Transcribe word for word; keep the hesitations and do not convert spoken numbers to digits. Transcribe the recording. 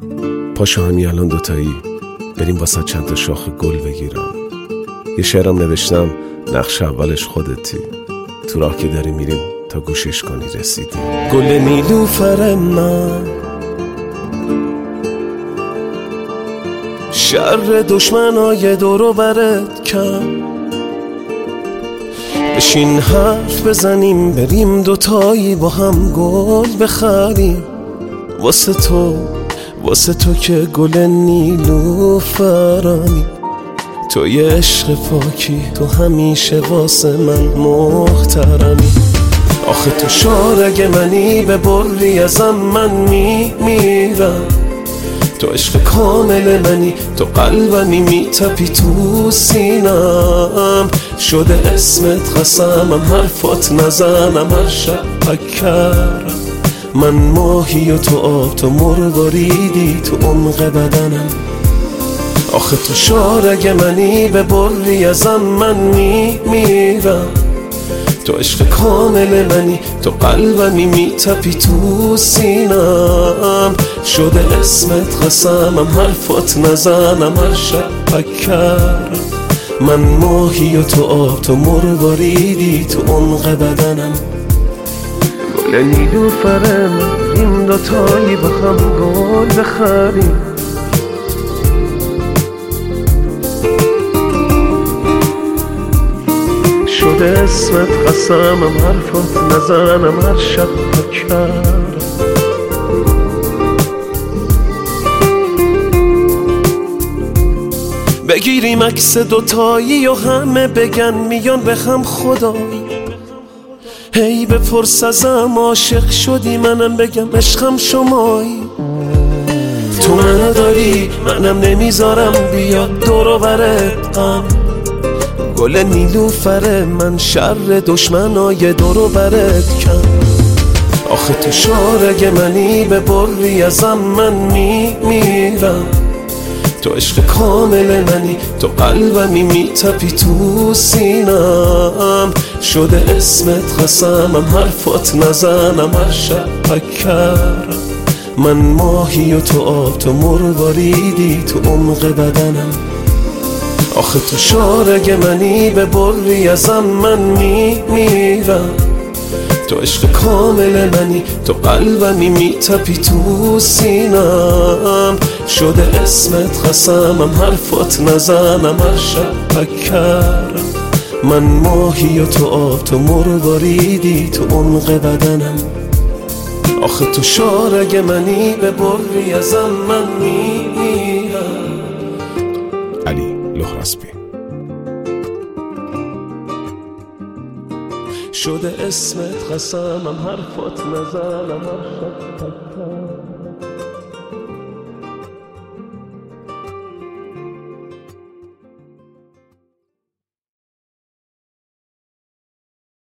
پاشو همین الان دوتایی بریم واسه چند تا شاخ گل بگیرم. یه شعرم نوشتم نقش اولش خودتی، تو راه که داری میریم تا گوشش کنی رسیدی. گل نیلوفر من شر دشمنای دورو برت کم، بشین حرف بزنیم بریم دوتایی با هم گل بخریم. واسه تو واسه تو که گل نیلوفرمی، تو یه عشق پاکی، تو همیشه واسه من محترمی. آخه تو شارگ منی، به بری ازم من میمیرم. تو عشق کامل منی، تو قلبمی میتپی تو سینم. شده اسمت قسمم، حرفات نزنم هر شب پکرم. من ماهی و تو آب، تو مرواریدی تو عمق بدنم. آخه تو شارگ منی، به بری ازم من میمیرم. تو عشق کامل منی، تو قلبمی میتپی تو سینم. شده اسمت قسمم، حرفات نزنم هر شب پکرم. من ماهی و تو آب، تو مرواریدی تو عمق بدنم. گل نیلوفر من، این دوتایی با هم گل بخریم. شده اسمت قسمم، حرفات نزنم هر شب پکرم. بگیریم عکس دوتایی و همه بگن میان به هم خدایی. هی بپرس ازم عاشق شدی، منم بگم عشقم شمایی. تو منو داری منم نمیذارم بیاد دورو برت غم. گل نیلوفر من شر دشمنای دورو برت کم. آخه تو شارگ منی، به بری ازم من میمیرم. تو عشق کامل منی، تو قلبمی میتپی تو سینم. شده اسمت قسمم، حرفات نزنم هر شب پکرم. من ماهی و تو آب، تو مرواریدی تو عمق بدنم. آخه تو شارگ منی، به بری ازم من میمیرم. تو عشق کامل منی، تو قلبمی میتپی تو سینم. شده اسمت قسمم، حرفات نزنم هر شب پکرم. من ماهی و تو آب، تو مرواریدی تو عمق بدنم. آخه تو شارگ منی، به بری ازم من میمیرم. علی لهراسبی. شده اسمت قسمم، حرفات نزنم هر شب پکرم.